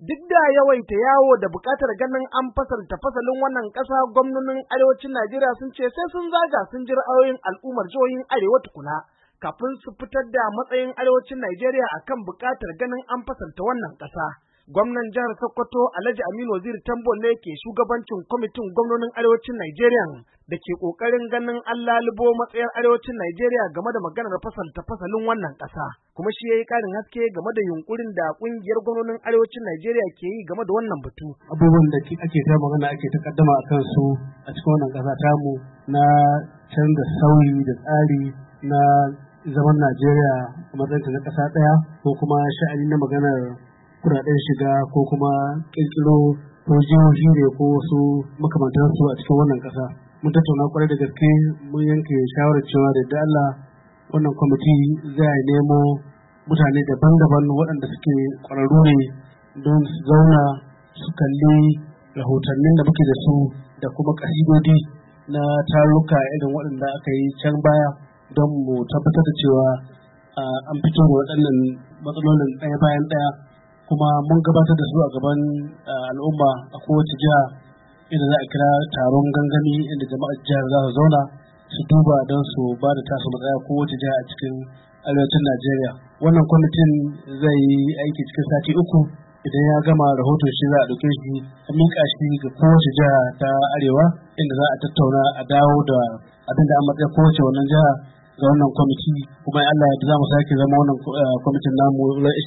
Duk da yawaita yawo da buƙatar ganin an fasalta fasalin wannan ƙasa, gwamnonin arewacin Najeriya sun ce sai sun zaga sun ji ra'ayoyin al'ummar jihohin arewa tukuna kafin su fitar da matsayin arewacin Najeriya akan buƙatar ganin an fasalta wannan ƙasa. Gwamnan jihar Sokoto Alhaji Aminu Waziri Tambuwal ne ke shugabancin kwamitin gwamnonin arewacin Najeriya da ke ƙoƙarin ganin an lalubo matsayar arewacin Najeriya game da maganar fasalta fasalin wannan ƙasa. Kuma shi ya yi ƙarin haske game da yunƙurin da ƙungiyar gwamnonin arewacin Najeriya ke yi game da wannan batu. Abubuwan da ake ta magana ake ta kaddama a kansu a cikin wannan ƙasa tamu na canza sauyi da tsari na zaman Najeriya a matsayinta na ƙasa ɗaya, ko kuma sha'ani na maganar kuɗaɗen shiga, ko kuma ƙirƙiro ko jihohi ne ko wasu makamantansu a cikin wannan ƙasa. Mun tattauna kwarai da gaske, mun yanke shawarar cewa da Allah wannan kwamiti zai nemo mutane daban-daban waɗanda suke ƙwararru ne don su zauna su kalli rahotannin da muke da su da kuma ƙasidodi na taruka irin waɗanda aka yi can baya, don mu tabbatar da cewa an fito da waɗannan matsalolin ɗaya bayan ɗaya, kuma mun gabatar da su a gaban al'umma a kowace jiha, inda za a kira taron gangami inda jama'ar jihar za su zauna su duba don su ba da tasu matsaya kowace jiha a cikin arewacin Najeriya. Wannan kwamitin zai yi aiki cikin sati 3. Idan ya gama rahoton shi za a ɗauke shi a miƙa shi ga kowace jiha ta arewa, inda za a tattauna a dawo da abin da an matsayin kowace wannan jiha ga wannan kwamiti. Kuma Allah ya za mu sake zama wannan kwamitin namu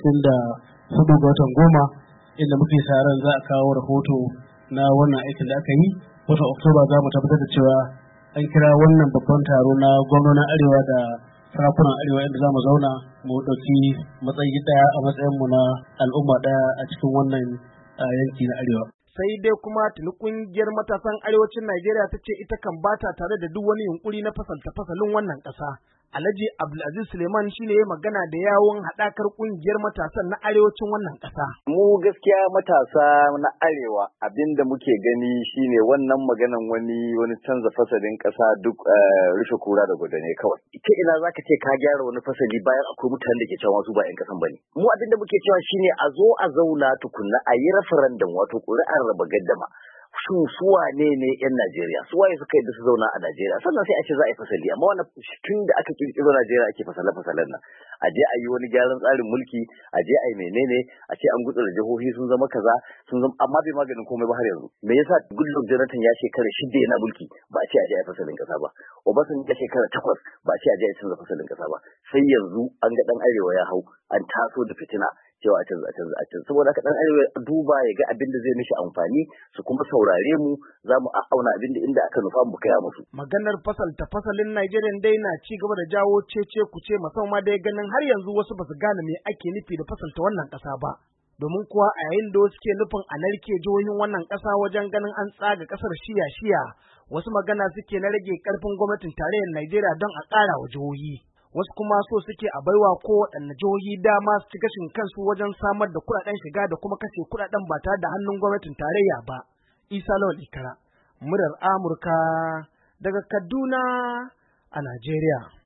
24 ga watan 10, inda muke sa ran za a kawo rahoto na wannan aikin da aka yi. Watan Oktoba za mu tabbatar da cewa an kira wannan babban taro na gwamnonin arewa da sarakunan arewa, inda za mu zauna mu ɗauki matsayi ɗaya a matsayinmu na al'umma ɗaya a cikin wannan yanki na arewa. Sai dai kuma tuni ƙungiyar matasan arewacin Najeriya ta ce ita kan bata tare da duk wani yunƙuri na fasalta fasalin wannan ƙasa. Alhaji Abdulaziz Suleiman shine ya magana da yawun haɗakar ƙungiyar matasan na arewacin wannan ƙasa. Mu gaskiya matasa na arewa abinda muke gani shine wannan maganan wani canza fasalin ƙasa duk rufe kura da gudane kawai. Ita ina zaka ce ka gyara wani fasali bayan akwai mutanen da ke cewa su ba 'yan ƙasan bane. Mu abinda muke cewa shine a zo a zauna tukunna a yi referendum, wato ƙuri'ar raba gaddama. Su wane ne 'yan Najeriya, su waye suka yadda su zauna a Najeriya, sannan sai a ce za a yi fasali. Amma wannan tun da aka kirkiro Najeriya ake fasale-fasalen nan, a je a yi wani gyaran tsarin mulki, a je a yi menene, a ce an gutsura jihohi sun zama kaza, amma bai maganin komai ba har yanzu. Me yasa Goodluck Jonathan ya shekara 6 yana mulki ba a ce a je a yi fasalin kasa ba? Obasanjo ya shekara 8 ba a ce a je a canza fasalin kasa ba. Sai yanzu an ga dan arewa ya hau, an taso da fitina cewa a canza. Saboda haka dan arewa duba ya ga abin da zai mishi amfani, su kuma saurare mu, za mu auna abin da inda aka nufa mu kaya musu. Maganar fasalta fasalin Najeriya dai na ci gaba da jawo cece kuce, musamman dai ganin har yanzu wasu ba su gane me ake nufi da fasalta wannan ƙasa ba. Domin kuwa a yayin da wasu ke nufin a narke jihohin wannan ƙasa wajen ganin an tsaga ƙasar shiya-shiya, wasu magana suke na rage ƙarfin gwamnatin tarayyar Najeriya don a ƙara wa jihohi. Wasu kuma so suke a baiwa kowaɗanne jihohi dama su ci gashin kansu wajen samar da kuɗaɗen shiga da kuma kashe kuɗaɗen ba tare da hannun gwamnatin tarayya ba. Isa Lawal Ikara, muryar Amurka daga Kaduna a Najeriya.